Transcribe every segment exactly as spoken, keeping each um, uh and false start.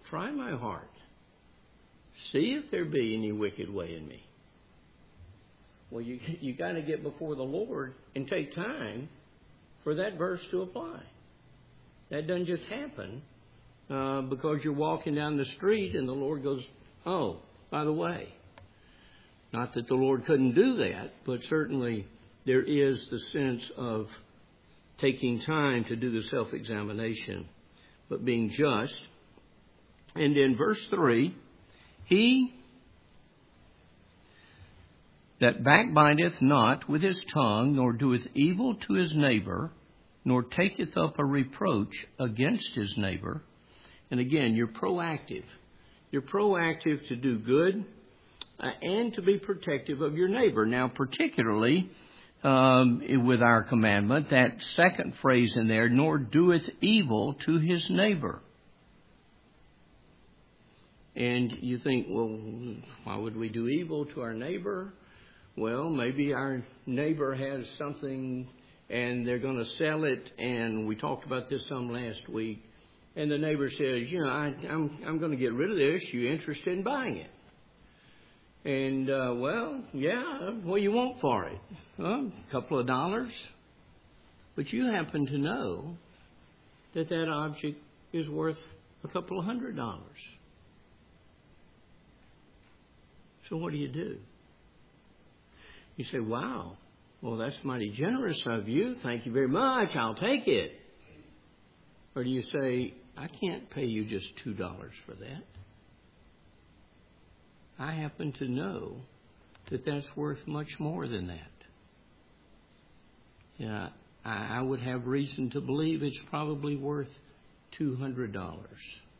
try my heart. See if there be any wicked way in me. Well, you you got to get before the Lord and take time for that verse to apply. That doesn't just happen uh, because you're walking down the street and the Lord goes, oh, by the way. Not that the Lord couldn't do that, but certainly there is the sense of taking time to do the self-examination, but being just. And in verse three, he that backbiteth not with his tongue, nor doeth evil to his neighbor, nor taketh up a reproach against his neighbor. And again, you're proactive. You're proactive to do good uh, and to be protective of your neighbor. Now, particularly um, with our commandment, that second phrase in there, nor doeth evil to his neighbor. And you think, well, why would we do evil to our neighbor? Well, maybe our neighbor has something and they're going to sell it, and we talked about this some last week, and the neighbor says, you know, I, I'm I'm going to get rid of this. You interested in buying it? And, uh, well, yeah, what do you want for it? Well, a couple of dollars. But you happen to know that that object is worth a couple of hundred dollars. So what do you do? You say, wow, well, that's mighty generous of you. Thank you very much. I'll take it. Or do you say, I can't pay you just two dollars for that. I happen to know that that's worth much more than that. Yeah, I, I would have reason to believe it's probably worth two hundred dollars.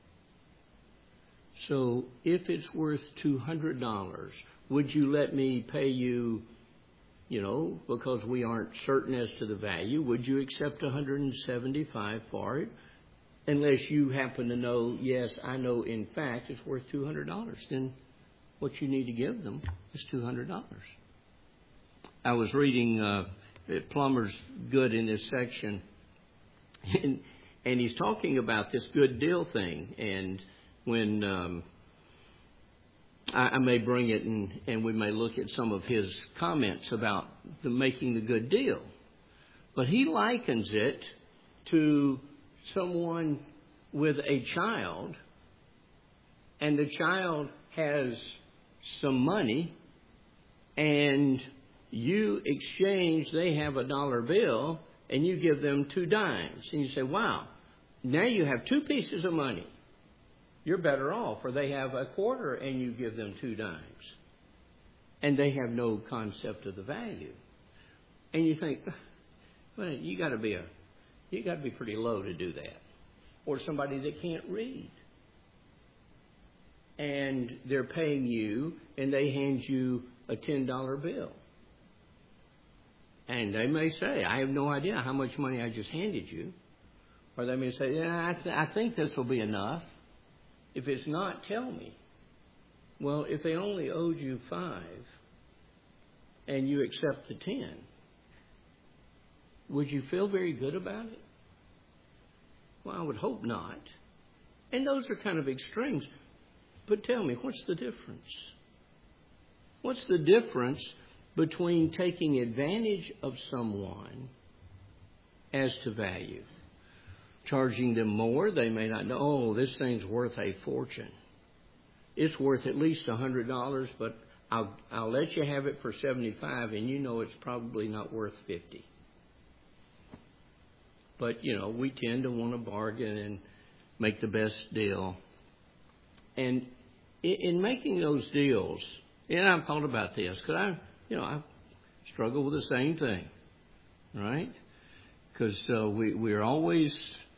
So if it's worth two hundred dollars, would you let me pay you, you know, because we aren't certain as to the value, would you accept one hundred seventy-five dollars for it? Unless you happen to know, yes, I know in fact it's worth two hundred dollars. Then what you need to give them is two hundred dollars. I was reading uh, Plummer's good in this section, and, and he's talking about this good deal thing. And when um, I, I may bring it and, and we may look at some of his comments about the making the good deal. But he likens it to someone with a child, and the child has some money, and you exchange, they have a dollar bill, and you give them two dimes. And you say, wow, now you have two pieces of money. You're better off. Or they have a quarter, and you give them two dimes. And they have no concept of the value. And you think, well, you got to be a, you got to be pretty low to do that. Or somebody that can't read. And they're paying you, and they hand you a ten dollar bill. And they may say, I have no idea how much money I just handed you. Or they may say, yeah, I, th- I think this will be enough. If it's not, tell me. Well, if they only owed you five, and you accept the ten, would you feel very good about it? Well, I would hope not. And those are kind of extremes. But tell me, what's the difference? What's the difference between taking advantage of someone as to value? Charging them more, they may not know, oh, this thing's worth a fortune. It's worth at least one hundred dollars, but I'll, I'll let you have it for seventy-five dollars, and you know it's probably not worth fifty dollars. But, you know, we tend to want to bargain and make the best deal. And in making those deals, and I've thought about this, because I, you know, I struggle with the same thing, right? Because uh, we, we're always,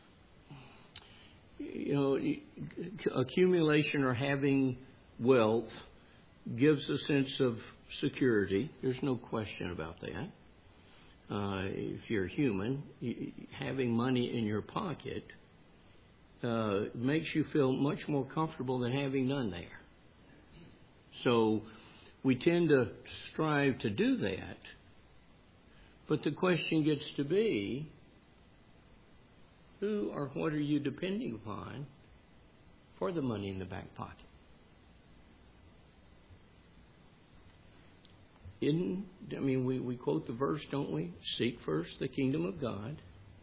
you know, accumulation or having wealth gives a sense of security. There's no question about that. Uh, if you're human, having money in your pocket uh, makes you feel much more comfortable than having none there. So we tend to strive to do that. But the question gets to be, who or what are you depending upon for the money in the back pocket. In, I mean, we, we quote the verse, don't we? Seek first the kingdom of God,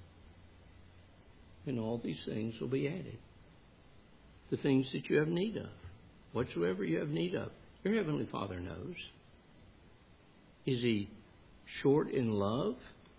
and all these things will be added. The things that you have need of, whatsoever you have need of, your Heavenly Father knows. Is He short in love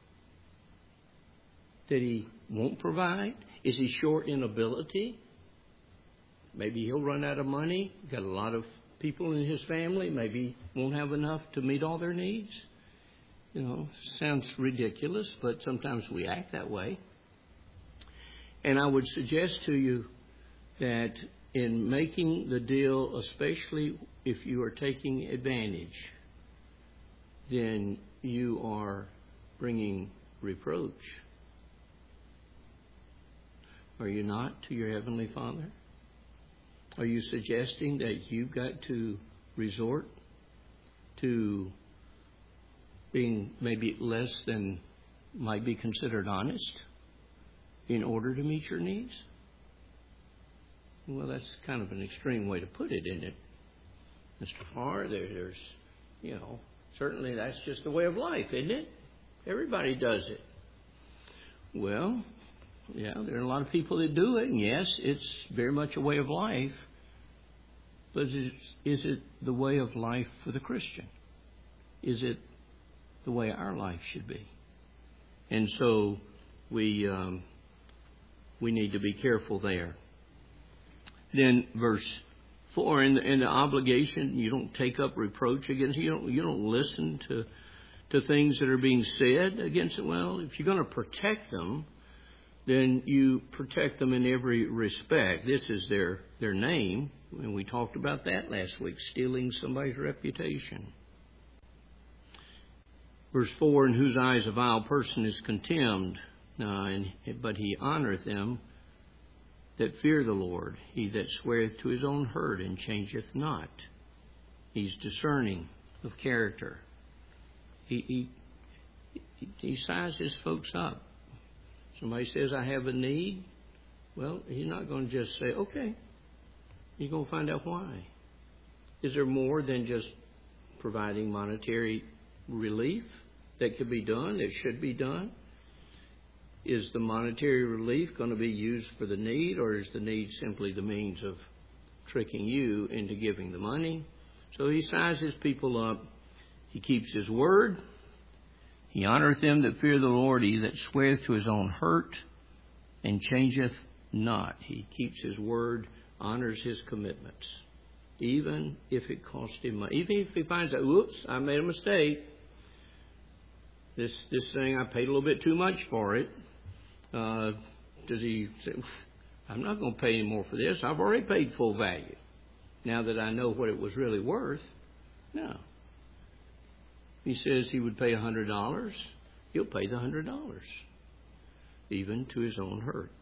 that He won't provide? Is He short in ability? Maybe He'll run out of money. Got a lot of people in His family. Maybe won't have enough to meet all their needs. You know, sounds ridiculous, but sometimes we act that way. And I would suggest to you that in making the deal, especially if you are taking advantage, then you are bringing reproach. Are you not, to your Heavenly Father? Are you suggesting that you've got to resort to being maybe less than might be considered honest in order to meet your needs? Well, that's kind of an extreme way to put it, isn't it, Mister Farr? There, there's, you know, certainly that's just the way of life, isn't it? Everybody does it. Well, yeah, there are a lot of people that do it, and yes, it's very much a way of life. But is it, is it the way of life for the Christian? Is it the way our life should be? And so we um, we need to be careful there. Then verse four, in the, in the obligation, you don't take up reproach against you don't you don't listen to to things that are being said against it. Well, if you're going to protect them, then you protect them in every respect. This is their, their name, and we talked about that last week, stealing somebody's reputation. Verse four, in whose eyes a vile person is contemned, uh, and, but he honoreth them that fear the Lord, he that sweareth to his own hurt and changeth not. He's discerning of character. He, he, he sizes folks up. Somebody says, I have a need. Well, he's not going to just say, okay. He's going to find out why. Is there more than just providing monetary relief that could be done, that should be done? Is the monetary relief going to be used for the need, or is the need simply the means of tricking you into giving the money? So he sizes people up. He keeps his word. He honoreth them that fear the Lord, he that sweareth to his own hurt and changeth not. He keeps his word, honors his commitments, even if it costs him money. Even if he finds out, whoops, I made a mistake. This this thing, I paid a little bit too much for it. Uh, does he say, I'm not going to pay any more for this. I've already paid full value. Now that I know what it was really worth. No. He says he would pay one hundred dollars. He'll pay the one hundred dollars, even to his own hurt.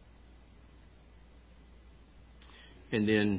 And then,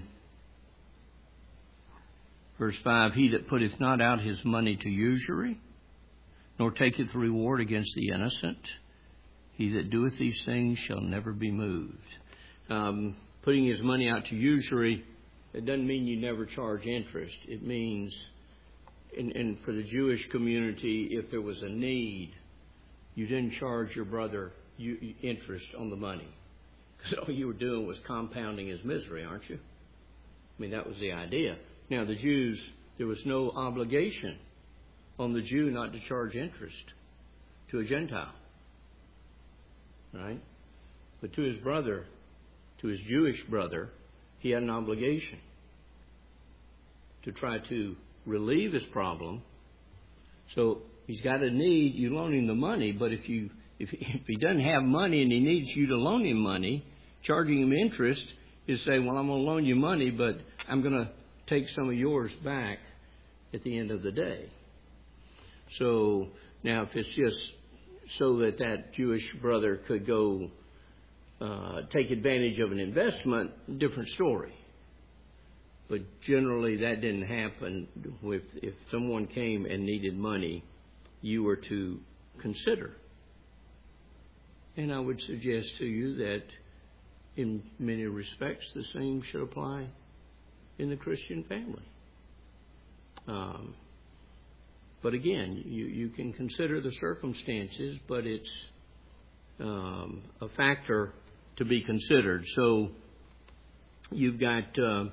verse five, he that putteth not out his money to usury, nor taketh reward against the innocent, he that doeth these things shall never be moved. Um, putting his money out to usury, it doesn't mean you never charge interest. It means, and, and for the Jewish community, if there was a need, you didn't charge your brother you, interest on the money. Because all you were doing was compounding his misery, aren't you? I mean, that was the idea. Now, the Jews, there was no obligation on the Jew not to charge interest to a Gentile. Right? But to his brother, to his Jewish brother, he had an obligation to try to relieve his problem. So he's got a need, you loan him the money, but if you if he, if he doesn't have money and he needs you to loan him money, charging him interest is saying, well, I'm going to loan you money, but I'm going to take some of yours back at the end of the day. So now if it's just so that that Jewish brother could go uh, take advantage of an investment, different story. But generally that didn't happen. With, if someone came and needed money, you were to consider. And I would suggest to you that in many respects, the same should apply in the Christian family. Um, but again, you, you can consider the circumstances, but it's um, a factor to be considered. So you've got uh,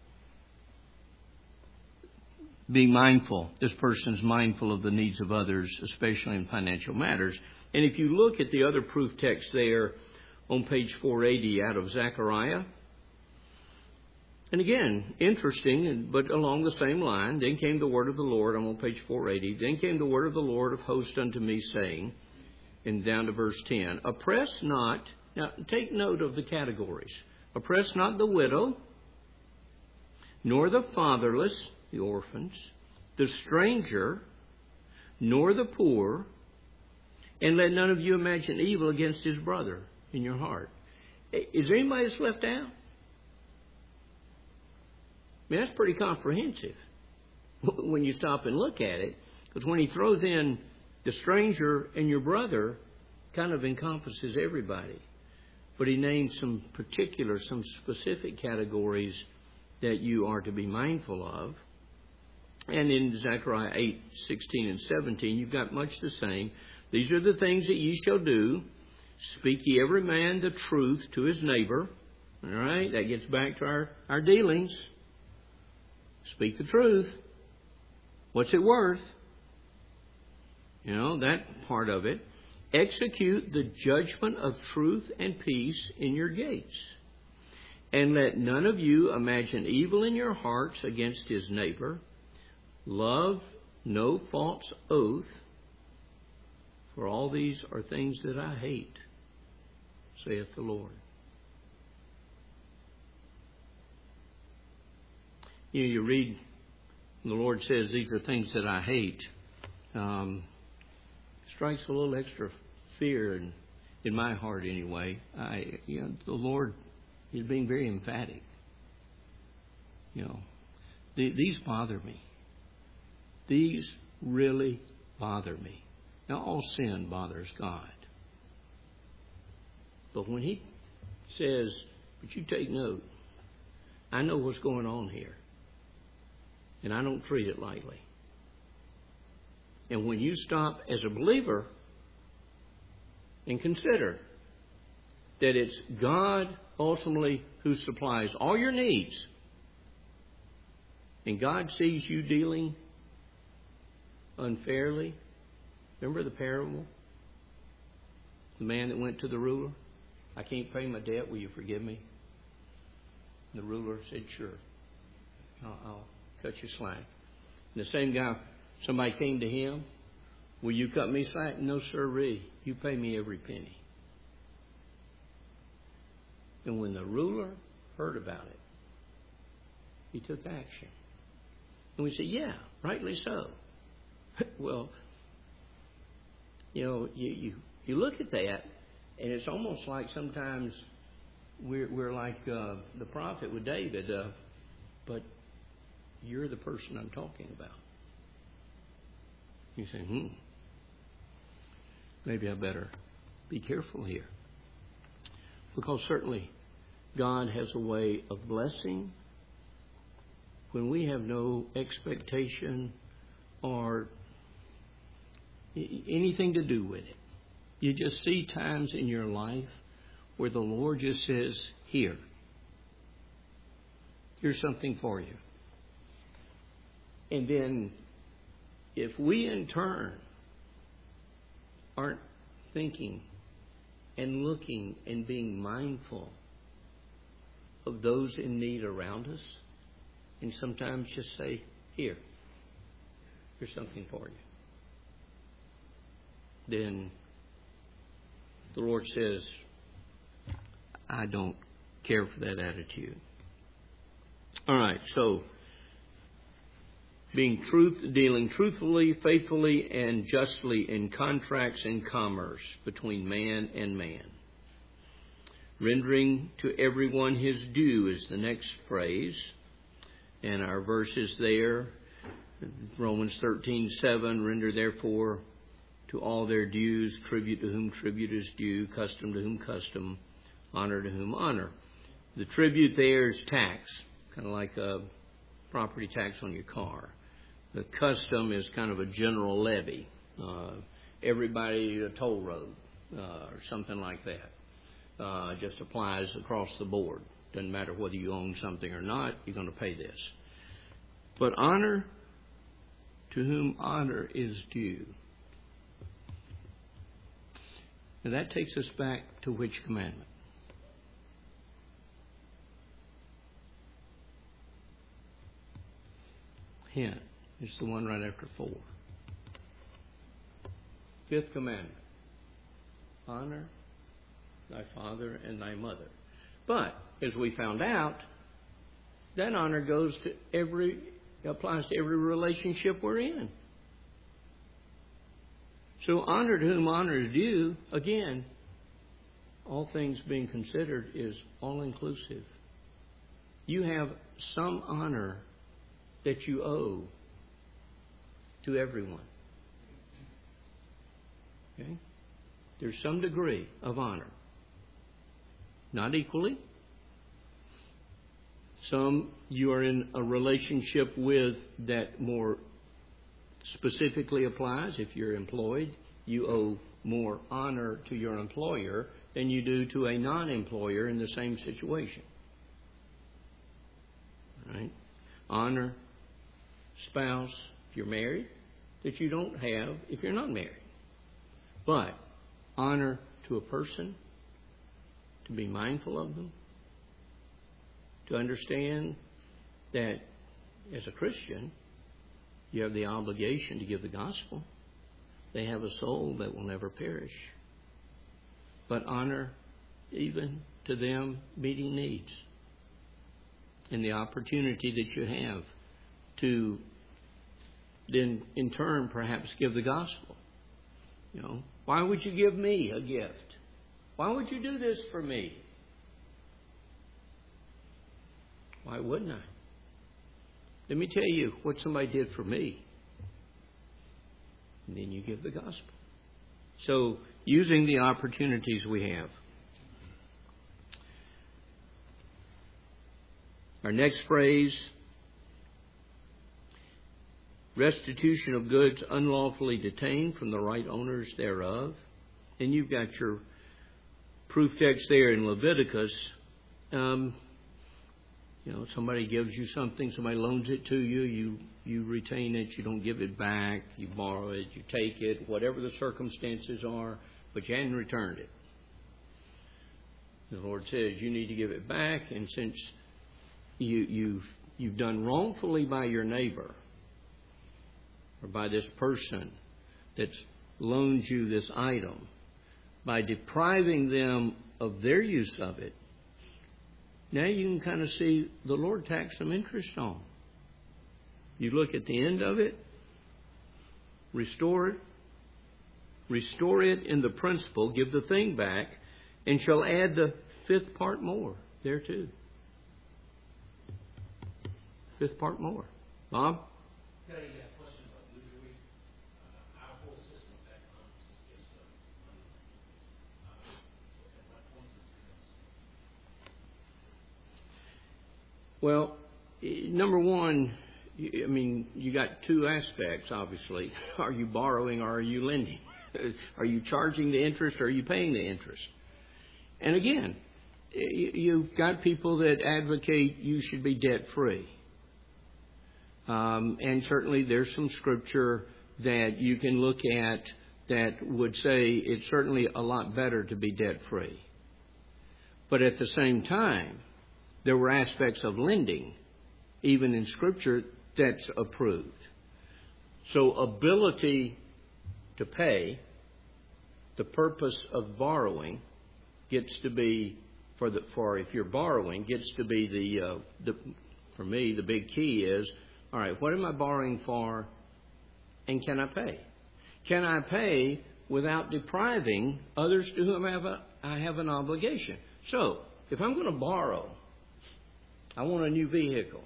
being mindful. This person's mindful of the needs of others, especially in financial matters. And if you look at the other proof text there on page four eighty out of Zechariah, and again, interesting, but along the same line, then came the word of the Lord, I'm on page four eighty, then came the word of the Lord of hosts unto me, saying, and down to verse ten, oppress not, now take note of the categories, oppress not the widow, nor the fatherless, the orphans, the stranger, nor the poor, and let none of you imagine evil against his brother in your heart. Is there anybody that's left out? I mean, that's pretty comprehensive when you stop and look at it. Because when he throws in the stranger and your brother, kind of encompasses everybody. But he names some particular, some specific categories that you are to be mindful of. And in Zechariah eight, sixteen and seventeen, you've got much the same. These are the things that ye shall do. Speak ye every man the truth to his neighbor. All right, that gets back to our, our dealings. Speak the truth. What's it worth? You know, that part of it. Execute the judgment of truth and peace in your gates. And let none of you imagine evil in your hearts against his neighbor. Love no false oath. For all these are things that I hate, saith the Lord. You know, you read, the Lord says, these are things that I hate. Um, strikes a little extra fear in, in my heart anyway. I, you know, the Lord is being very emphatic. You know, th- these bother me. These really bother me. Now, all sin bothers God. But when he says, but you take note, I know what's going on here. And I don't treat it lightly. And when you stop as a believer and consider that it's God ultimately who supplies all your needs, and God sees you dealing unfairly. Remember the parable? The man that went to the ruler. I can't pay my debt. Will you forgive me? And the ruler said, sure. I'll, I'll cut you slack. And the same guy, somebody came to him. Will you cut me slack? No, sirree. You pay me every penny. And when the ruler heard about it, he took action. And we say, yeah, rightly so. Well, you know, you, you, you look at that, and it's almost like sometimes we're, we're like uh, the prophet with David, uh, but you're the person I'm talking about. You say, hmm, maybe I better be careful here. Because certainly God has a way of blessing when we have no expectation or anything to do with it. You just see times in your life where the Lord just says, here, here's something for you. And then if we in turn aren't thinking and looking and being mindful of those in need around us, and sometimes just say, here, here's something for you, then the Lord says, I don't care for that attitude. All right, so being truth, dealing truthfully, faithfully, and justly in contracts and commerce between man and man. Rendering to everyone his due is the next phrase. And our verse is there, Romans thirteen seven, render therefore to all their dues, tribute to whom tribute is due, custom to whom custom, Honor to whom honor. The tribute there is tax, kind of like a property tax on your car. The custom is kind of a general levy. Uh, everybody, a toll road uh, or something like that. Uh, just applies across the board. Doesn't matter whether you own something or not, you're going to pay this. But honor to whom honor is due. And that takes us back to which commandment? Hint. It's the one right after four. Fifth commandment. Honor thy father and thy mother. But, as we found out, that honor goes to every, applies to every relationship we're in. So honor to whom honor is due, again, all things being considered, is all-inclusive. You have some honor that you owe to everyone. Okay? There's some degree of honor. Not equally. Some you are in a relationship with that more specifically applies. If you're employed, you owe more honor to your employer than you do to a non-employer in the same situation. Right? Honor spouse if you're married that you don't have if you're not married. But honor to a person, to be mindful of them, to understand that as a Christian, you have the obligation to give the gospel. They have a soul that will never perish. But honor even to them meeting needs and the opportunity that you have to then in turn perhaps give the gospel. You know, why would you give me a gift? Why would you do this for me? Why wouldn't I? Let me tell you what somebody did for me. And then you give the gospel. So, using the opportunities we have. Our next phrase, restitution of goods unlawfully detained from the right owners thereof. And you've got your proof text there in Leviticus. Um, you know, somebody gives you something, somebody loans it to you, you you retain it, you don't give it back, you borrow it, you take it, whatever the circumstances are, but you hadn't returned it. The Lord says you need to give it back, and since you, you've, you've done wrongfully by your neighbor, or by this person that's loaned you this item, by depriving them of their use of it, now you can kind of see the Lord tax some interest on. You look at the end of it, restore it, restore it in the principal, give the thing back, and shall add the fifth part more there too. Fifth part more. Bob? Yeah, yeah. Question about usury. Uh, our whole system of economics is based on money. Uh, at what point does it Well, number one, I mean, you got two aspects, obviously. Are you borrowing or are you lending? Are you charging the interest or are you paying the interest? And again, you've got people that advocate you should be debt-free. Um, and certainly there's some scripture that you can look at that would say it's certainly a lot better to be debt-free. But at the same time, there were aspects of lending, even in scripture, that's approved. So ability to pay, the purpose of borrowing gets to be, for the for if you're borrowing, gets to be the, uh, the for me, the big key is, all right, what am I borrowing for, and can I pay? Can I pay without depriving others to whom I have, a, I have an obligation? So, if I'm going to borrow, I want a new vehicle,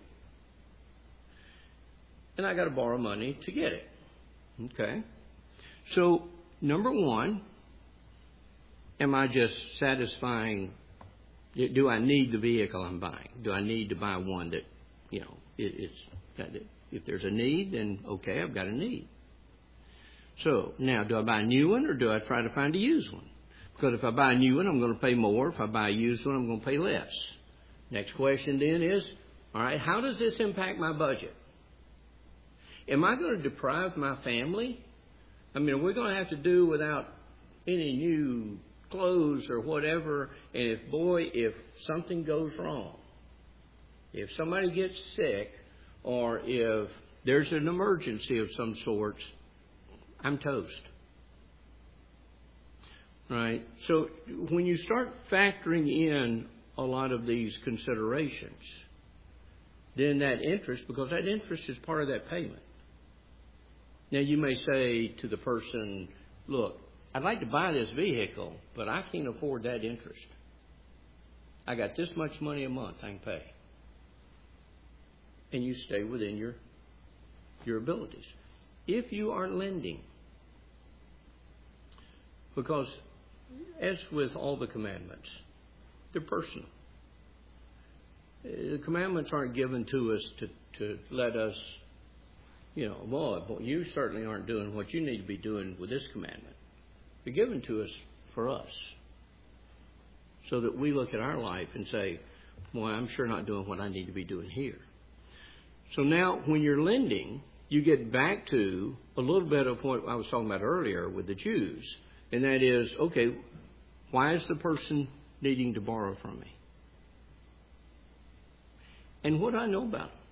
and I got to borrow money to get it. Okay? So, number one, am I just satisfying Do I need the vehicle I'm buying? Do I need to buy one that, you know, it, it's got it, if there's a need, then okay, I've got a need. So now, do I buy a new one or do I try to find a used one? Because if I buy a new one, I'm going to pay more. If I buy a used one, I'm going to pay less. Next question then is, all right, how does this impact my budget? Am I going to deprive my family? I mean, are we going to have to do without any new clothes or whatever? And if, boy, if something goes wrong, if somebody gets sick, or if there's an emergency of some sort, I'm toast. Right? So when you start factoring in a lot of these considerations, then that interest, because that interest is part of that payment. Now you may say to the person, look, I'd like to buy this vehicle, but I can't afford that interest. I got this much money a month I can pay. And you stay within your, your abilities. If you are lending, because as with all the commandments, they're personal. The commandments aren't given to us to, to let us, you know, well, you certainly aren't doing what you need to be doing with this commandment. They're given to us for us, so that we look at our life and say, boy, I'm sure not doing what I need to be doing here. So now when you're lending, you get back to a little bit of what I was talking about earlier with the Jews. And that is, okay, why is the person needing to borrow from me? And what do I know about them?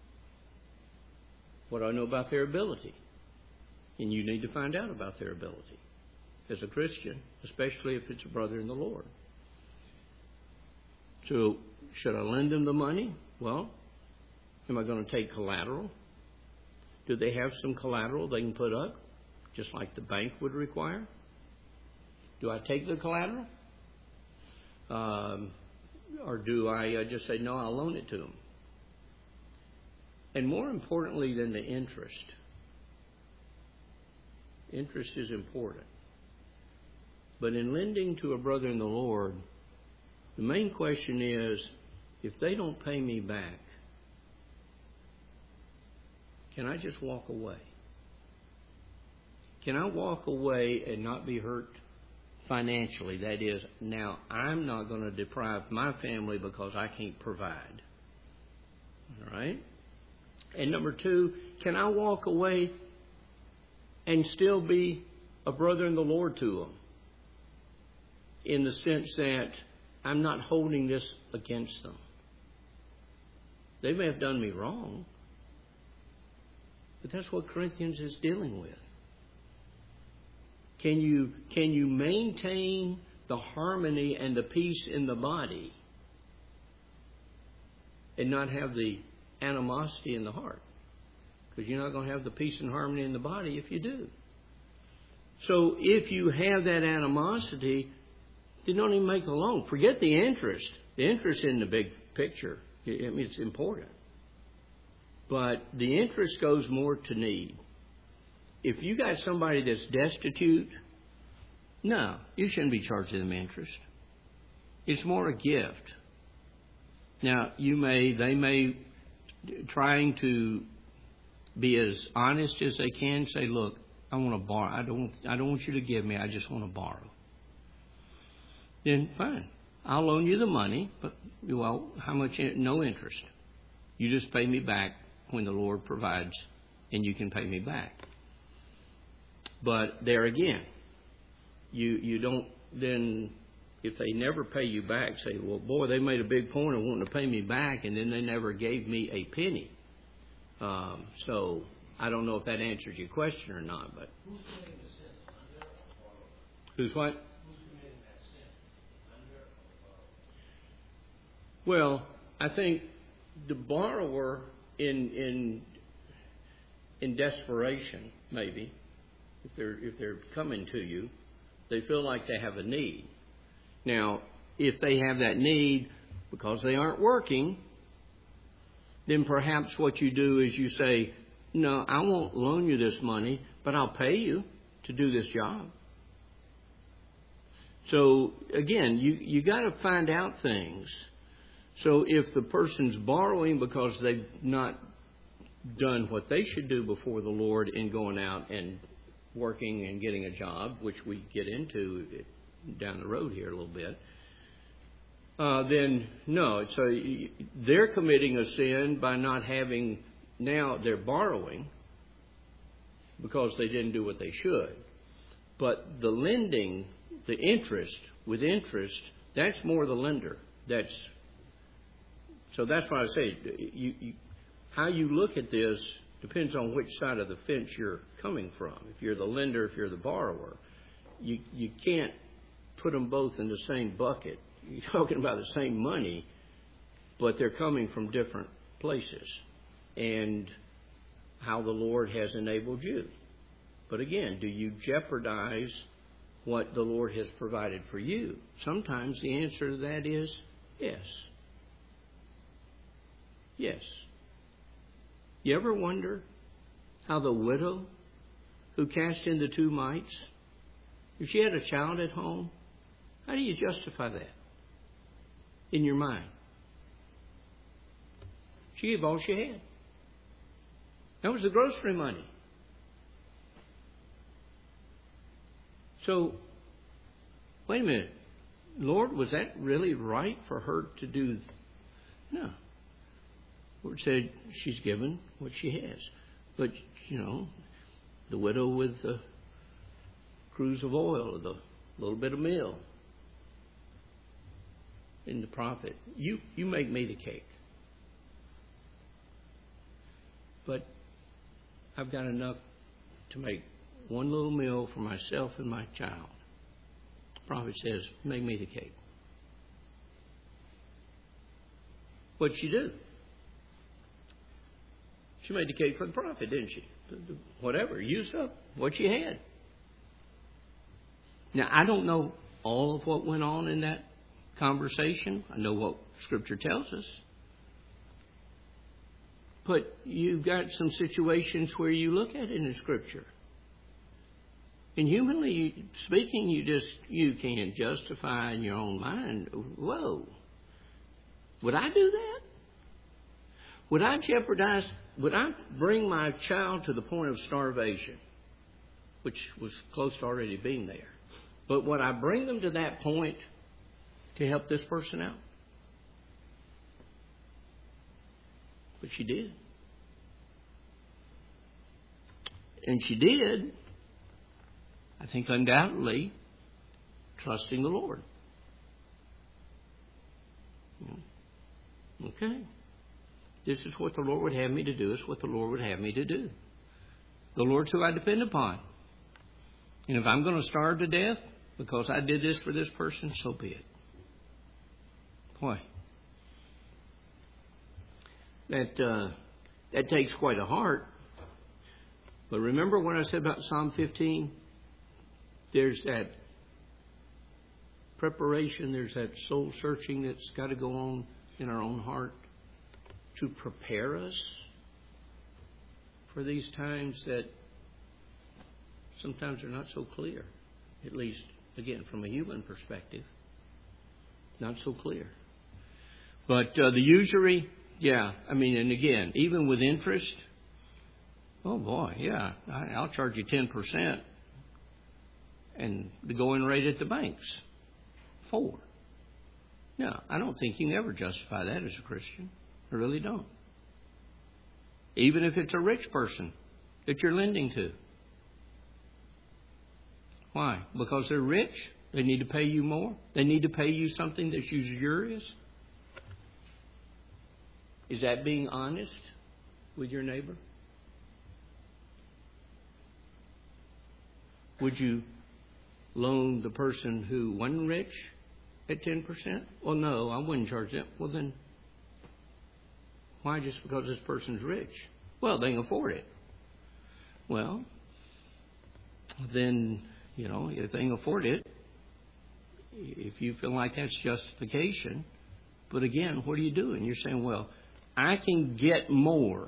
What do I know about their ability? And you need to find out about their ability as a Christian, especially if it's a brother in the Lord. So, should I lend them the money? Well, am I going to take collateral? Do they have some collateral they can put up, just like the bank would require? Do I take the collateral? Um, or do I uh, just say, no, I'll loan it to them? And more importantly than the interest, interest is important. But in lending to a brother in the Lord, the main question is, if they don't pay me back, can I just walk away? Can I walk away and not be hurt financially? That is, now I'm not going to deprive my family because I can't provide. All right? And number two, can I walk away and still be a brother in the Lord to them? In the sense that I'm not holding this against them. They may have done me wrong, but that's what Corinthians is dealing with. Can you, can you maintain the harmony and the peace in the body and not have the animosity in the heart? Because you're not going to have the peace and harmony in the body if you do. So if you have that animosity, then don't even make a loan. Forget the interest. The interest in the big picture, I mean, it's important. But the interest goes more to need. If you got somebody that's destitute, no, you shouldn't be charging them interest. It's more a gift. Now, you may, they may, trying to be as honest as they can, say, look, I want to borrow. I don't, I don't want you to give me. I just want to borrow. Then fine, I'll loan you the money, but well, how much? No interest. You just pay me back when the Lord provides, and you can pay me back. But there again, you you don't then, if they never pay you back, say, well, boy, they made a big point of wanting to pay me back, and then they never gave me a penny. Um, so I don't know if that answers your question or not, but who's committing the sin? Under or borrower? Who's what? Who's committing that sin? Under or borrower? Well, I think the borrower in in in desperation, maybe, if they're if they're coming to you, they feel like they have a need. Now, if they have that need because they aren't working, then perhaps what you do is you say, no, I won't loan you this money, but I'll pay you to do this job. So again, you you got to find out things. So if the person's borrowing because they've not done what they should do before the Lord in going out and working and getting a job, which we get into down the road here a little bit, uh, then no. So they're committing a sin by not having, now they're borrowing because they didn't do what they should. But the lending, the interest, with interest, that's more the lender. That's So that's why I say, you, you, how you look at this depends on which side of the fence you're coming from. If you're the lender, if you're the borrower, you you can't put them both in the same bucket. You're talking about the same money, but they're coming from different places, and how the Lord has enabled you. But again, do you jeopardize what the Lord has provided for you? Sometimes the answer to that is yes. Yes. You ever wonder how the widow who cast in the two mites, if she had a child at home, how do you justify that in your mind? She gave all she had. That was the grocery money. So, wait a minute. Lord, was that really right for her to do? No. The Lord said she's given what she has. But, you know, the widow with the cruse of oil, the little bit of meal in the prophet, you, you make me the cake. But I've got enough to make one little meal for myself and my child. The prophet says, make me the cake. What'd she do? She made the cake for the prophet, didn't she? Whatever, used up what she had. Now, I don't know all of what went on in that conversation. I know what Scripture tells us. But you've got some situations where you look at it in Scripture. And humanly speaking, you just, you can't justify in your own mind, whoa, would I do that? Would I jeopardize, would I bring my child to the point of starvation, which was close to already being there? But would I bring them to that point to help this person out? But she did. And she did, I think undoubtedly, trusting the Lord. Okay. This is what the Lord would have me to do. It's what the Lord would have me to do. The Lord's who I depend upon. And if I'm going to starve to death because I did this for this person, so be it. Boy. That, uh, that takes quite a heart. But remember what I said about Psalm fifteen? There's that preparation, there's that soul searching that's got to go on in our own heart to prepare us for these times that sometimes are not so clear. At least, again, from a human perspective, not so clear. But uh, the usury, yeah, I mean, and again, even with interest, oh boy, yeah, I, I'll charge you ten percent. And the going rate at the banks, four. No, I don't think you can ever justify that as a Christian. I really don't. Even if it's a rich person that you're lending to. Why? Because they're rich? They need to pay you more? They need to pay you something that's usurious? Is that being honest with your neighbor? Would you loan the person who wasn't rich at ten percent? Well, no, I wouldn't charge them. Well, then, why just because this person's rich? Well, they can afford it. Well, then, you know, if they can afford it, if you feel like that's justification, but again, what are you doing? You're saying, well, I can get more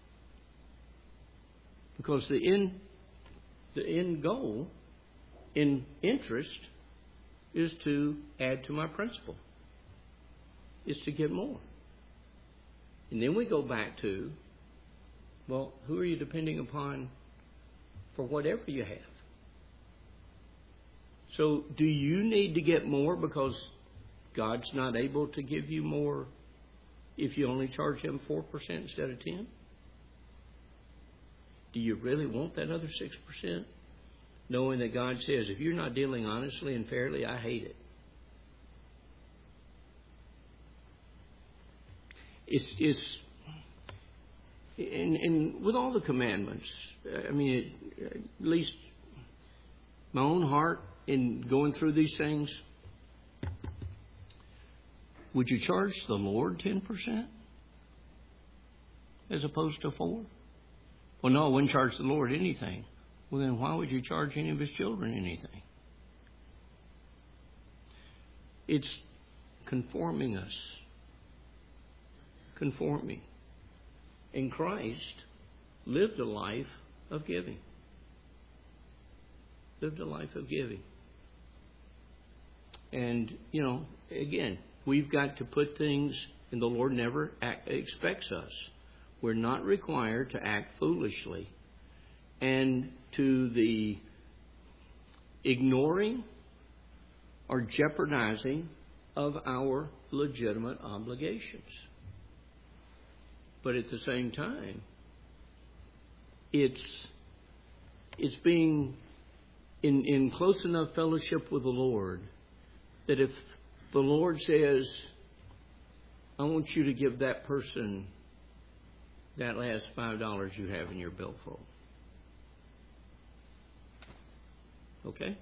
because the end, the end goal in interest is to add to my principal, is to get more. And then we go back to, well, who are you depending upon for whatever you have? So do you need to get more because God's not able to give you more if you only charge Him four percent instead of ten? Do you really want that other six percent? Knowing that God says, if you're not dealing honestly and fairly, I hate it. It's, it's and, and with all the commandments, I mean, it, at least my own heart in going through these things, would you charge the Lord ten percent as opposed to four? Well, no, I wouldn't charge the Lord anything. Well, then why would you charge any of His children anything? It's conforming us. Conforming. And Christ lived a life of giving. Lived a life of giving. And, you know, again, we've got to put things, and the Lord never act, expects us. We're not required to act foolishly and to the ignoring or jeopardizing of our legitimate obligations. But at the same time, it's it's being in, in close enough fellowship with the Lord that if the Lord says, I want you to give that person that last five dollars you have in your billfold. Okay?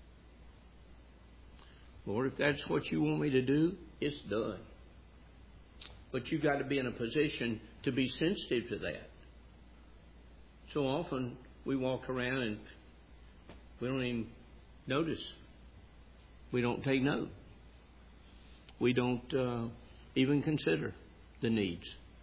Lord, if that's what you want me to do, it's done. But you've got to be in a position to be sensitive to that. So often we walk around and we don't even notice. We don't take note. We don't uh, even consider the needs.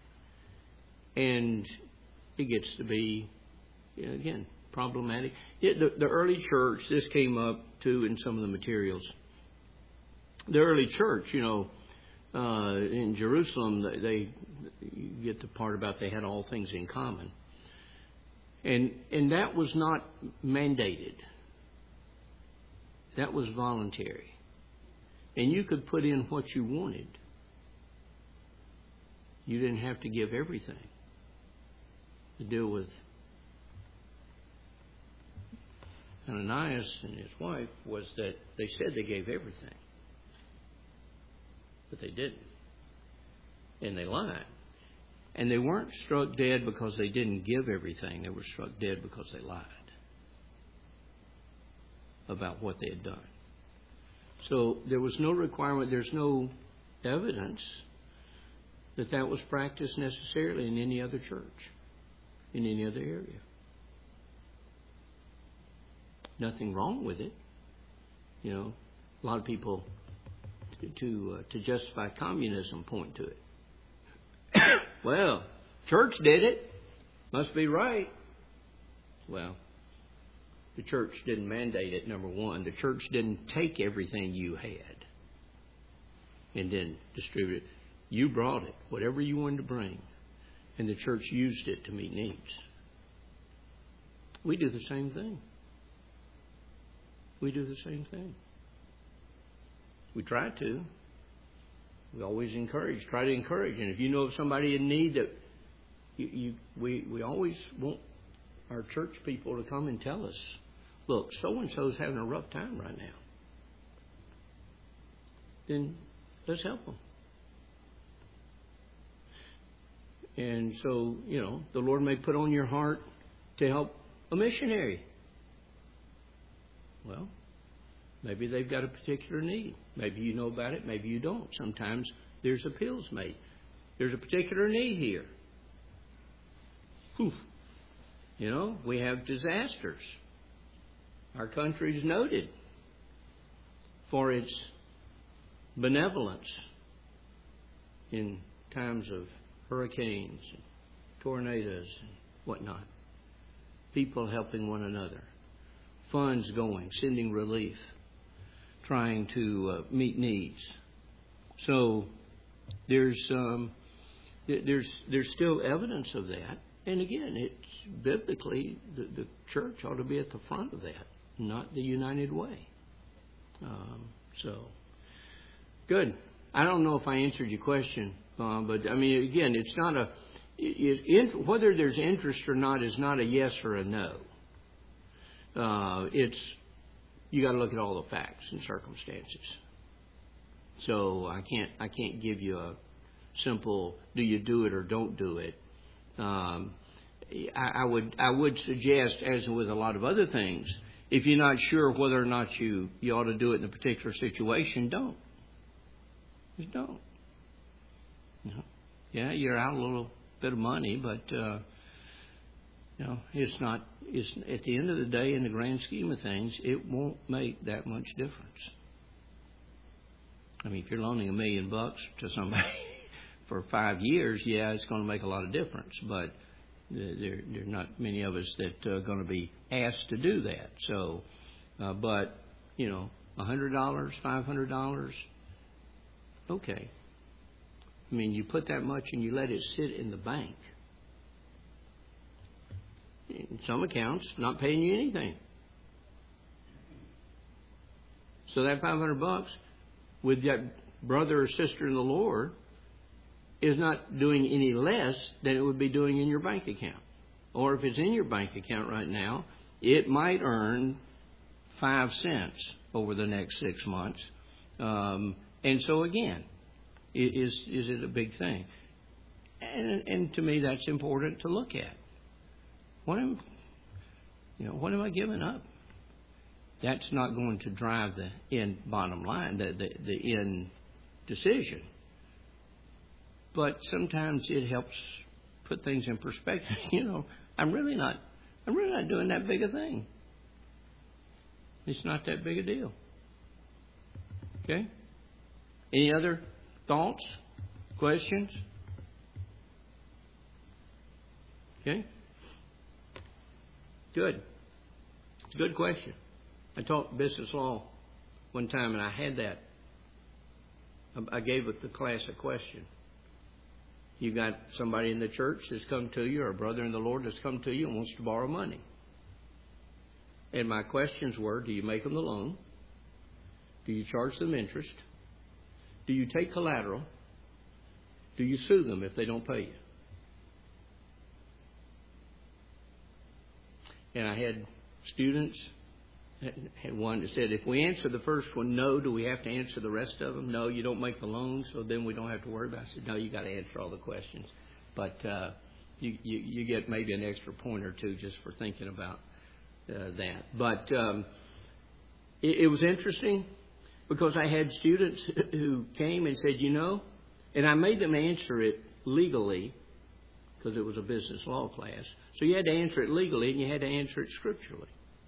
And it gets to be, again, problematic. It, the, the early church, this came up too in some of the materials. The early church, you know, uh, in Jerusalem, they, they you get the part about they had all things in common. And and that was not mandated. That was voluntary. And you could put in what you wanted. You didn't have to give everything. To deal with Ananias and his wife was that they said they gave everything. But they didn't. And they lied. And they weren't struck dead because they didn't give everything. They were struck dead because they lied about what they had done. So there was no requirement, there's no evidence that that was practiced necessarily in any other church, in any other area. Nothing wrong with it. You know, a lot of people to to, uh, to justify communism point to it. Well, church did it. Must be right. Well, the church didn't mandate it, number one. The church didn't take everything you had and then distribute it. You brought it, whatever you wanted to bring, and the church used it to meet needs. We do the same thing. We do the same thing. We try to. We always encourage, try to encourage. And if you know of somebody in need, that you, you we, we always want our church people to come and tell us, look, so-and-so's having a rough time right now. Then let's help them. And so, you know, the Lord may put on your heart to help a missionary. Well, maybe they've got a particular need. Maybe you know about it, maybe you don't. Sometimes there's appeals made. There's a particular need here. Whew. You know, we have disasters. Our country is noted for its benevolence in times of hurricanes, and tornadoes, and whatnot. People helping one another. Funds going, sending relief. trying to uh, meet needs. So there's um, there's there's still evidence of that. And again, it's biblically the, the church ought to be at the front of that, not the United Way. Um, so good. I don't know if I answered your question, uh, but I mean, again, it's not a it, it, whether there's interest or not is not a yes or a no. Uh, it's you got to look at all the facts and circumstances. So I can't I can't give you a simple do you do it or don't do it. Um, I, I would I would suggest, as with a lot of other things, if you're not sure whether or not you, you ought to do it in a particular situation, don't. Just don't. You know, yeah, you're out a little bit of money, but uh, you know it's not. It's at the end of the day, in the grand scheme of things, it won't make that much difference. I mean, if you're loaning a million bucks to somebody for five years, yeah, it's going to make a lot of difference. But there, there are not many of us that are going to be asked to do that. So, uh, but you know, a hundred dollars, five hundred dollars. Okay. I mean, you put that much and you let it sit in the bank. In some accounts, not paying you anything. So that five hundred bucks with that brother or sister in the Lord is not doing any less than it would be doing in your bank account. Or if it's in your bank account right now, it might earn five cents over the next six months. Um, And so again, is is it a big thing? And, and to me, that's important to look at. What am, you know, what am I giving up? That's not going to drive the end bottom line, the the, the end decision. But sometimes it helps put things in perspective. You know, I'm really not, I'm really not doing that big a thing. It's not that big a deal. Okay. Any other thoughts, questions? Okay. Good. It's a good question. I taught business law one time, and I had that. I gave it the class a question. You got somebody in the church that's come to you, or a brother in the Lord that's come to you and wants to borrow money. And my questions were, do you make them the loan? Do you charge them interest? Do you take collateral? Do you sue them if they don't pay you? And I had students, had one that said, if we answer the first one, no, do we have to answer the rest of them? No, you don't make the loan, so then we don't have to worry about it. I said, no, you got to answer all the questions. But uh, you, you, you get maybe an extra point or two just for thinking about uh, that. But um, it, it was interesting because I had students who came and said, you know, and I made them answer it legally because it was a business law class. So you had to answer it legally and you had to answer it scripturally.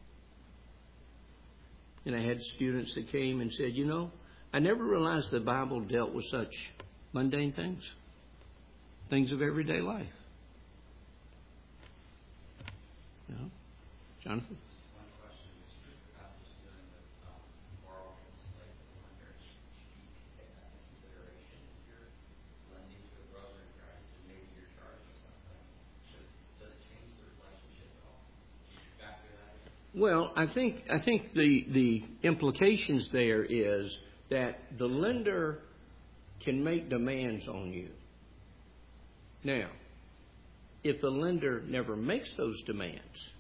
And I had students that came and said, you know, I never realized the Bible dealt with such mundane things, things of everyday life. You know, Jonathan? One question is, the passage dealing with um, borrowing slave to the lender. Should you take that into consideration if you're lending to a brother in Christ and maybe you're charging something? Should, does it change the relationship at all? Should you factor that in? Well, I think I think the the implications there is that the lender can make demands on you. Now, if the lender never makes those demands,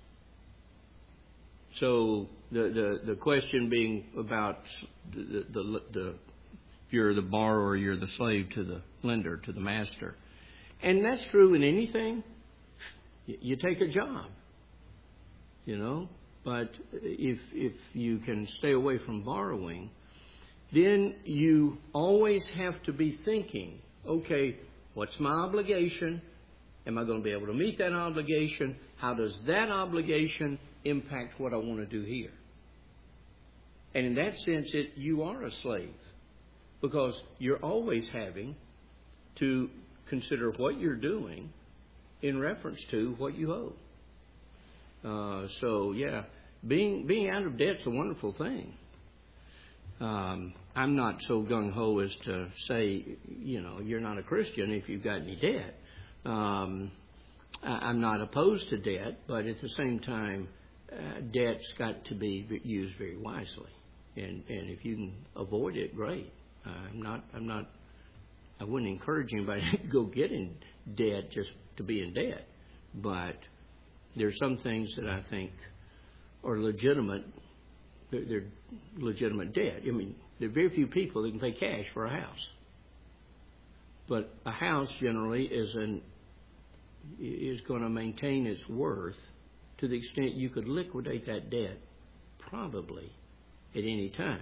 so the the, the question being about the, the the if you're the borrower, you're the slave to the lender, to the master, and that's true in anything. You take a job, you know. But if if you can stay away from borrowing, then you always have to be thinking, okay, what's my obligation? Am I going to be able to meet that obligation? How does that obligation impact what I want to do here? And in that sense, it, you are a slave because you're always having to consider what you're doing in reference to what you owe. Uh, so, yeah, being being out of debt's a wonderful thing. um, I'm not so gung-ho as to say, you know, you're not a Christian if you've got any debt. Um, I, I'm not opposed to debt, but at the same time, uh, debt's got to be used very wisely. And, and if you can avoid it, great. Uh, I'm not, I'm not, I wouldn't encourage anybody to go get in debt just to be in debt. But there's some things that I think are legitimate. They're, they're legitimate debt. I mean, there are very few people that can pay cash for a house. But a house generally is an is going to maintain its worth to the extent you could liquidate that debt probably at any time.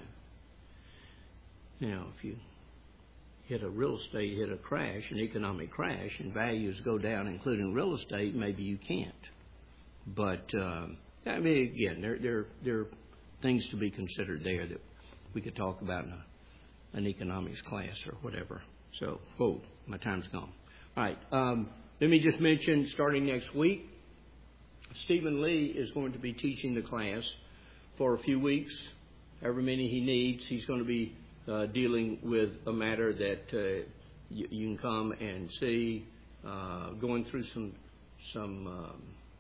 Now, if you hit a real estate, hit a crash, an economic crash, and values go down, including real estate, maybe you can't. But, um, I mean, again, there, there, there are things to be considered there that we could talk about in a, an economics class or whatever. So, whoa, my time's gone. All right, um, let me just mention, starting next week, Stephen Lee is going to be teaching the class for a few weeks, however many he needs. He's going to be uh, dealing with a matter that uh, you, you can come and see, uh, going through some some um,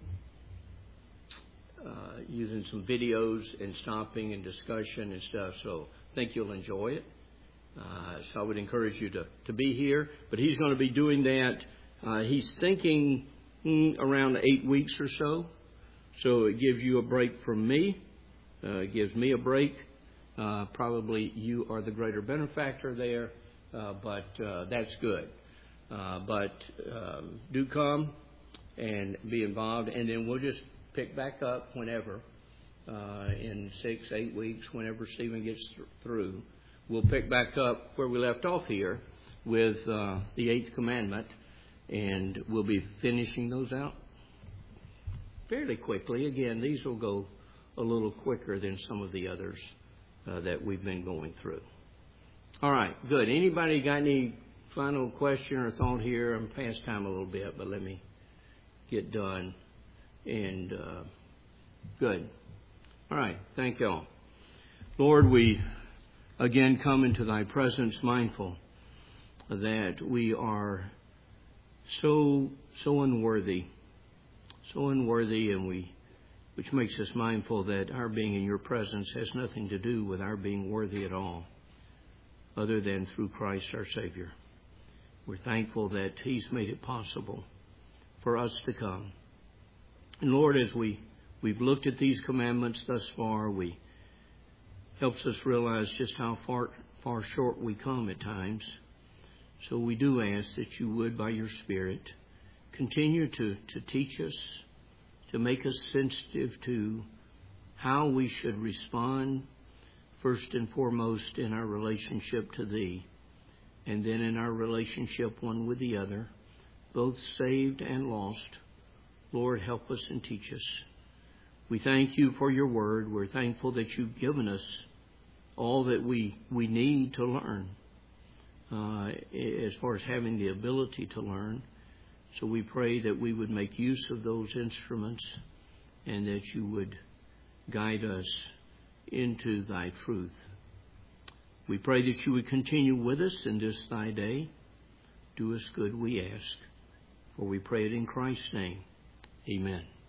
uh, using some videos and stopping and discussion and stuff. So I think you'll enjoy it. Uh, so I would encourage you to, to be here. But he's going to be doing that. Uh, he's thinking mm, around eight weeks or so. So it gives you a break from me. Uh, it gives me a break. Uh, probably you are the greater benefactor there, uh, but uh, that's good. Uh, but um, do come and be involved, and then we'll just pick back up whenever, uh, in six, eight weeks, whenever Stephen gets th- through. We'll pick back up where we left off here with uh, the eighth commandment, and we'll be finishing those out fairly quickly. Again, these will go a little quicker than some of the others uh, that we've been going through. All right, good. Anybody got any final question or thought here? I'm past time a little bit, but let me get done. And uh, good. All right, thank you all. Lord, we again come into thy presence mindful that we are so, so unworthy, so unworthy, and we, which makes us mindful that our being in your presence has nothing to do with our being worthy at all, other than through Christ our Savior. We're thankful that he's made it possible for us to come. And Lord, as we, we've looked at these commandments thus far, we helps us realize just how far, far short we come at times. So we do ask that you would, by your Spirit, continue to, to teach us, to make us sensitive to how we should respond, first and foremost in our relationship to thee, and then in our relationship one with the other, both saved and lost. Lord, help us and teach us. We thank you for your word. We're thankful that you've given us all that we, we need to learn, uh, as far as having the ability to learn. So we pray that we would make use of those instruments and that you would guide us into thy truth. We pray that you would continue with us in this thy day. Do us good, we ask. For we pray it in Christ's name. Amen.